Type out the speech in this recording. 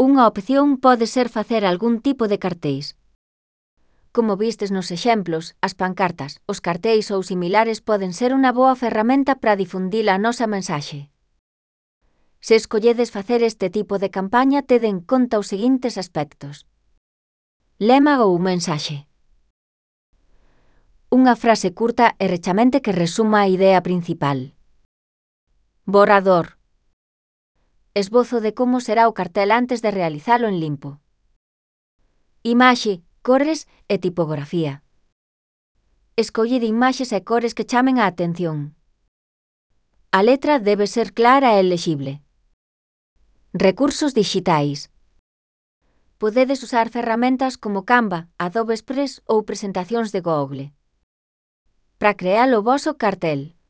Unha opción pode ser facer algún tipo de cartéis. Como vistes nos exemplos, as pancartas, os cartéis ou similares poden ser unha boa ferramenta para difundir a nosa mensaxe. Se escolledes facer este tipo de campaña, tede en conta os seguintes aspectos. Lema ou mensaxe. Unha frase curta e rechamente que resuma a idea principal. Borrador. Esbozo de como será o cartel antes de realizalo en limpo. Imaxe, cores e tipografía. Escollide imaxes e cores que chamen a atención. A letra debe ser clara e lexible. Recursos dixitais. Podedes usar ferramentas como Canva, Adobe Express ou presentacións de Google. Para crear o voso cartel.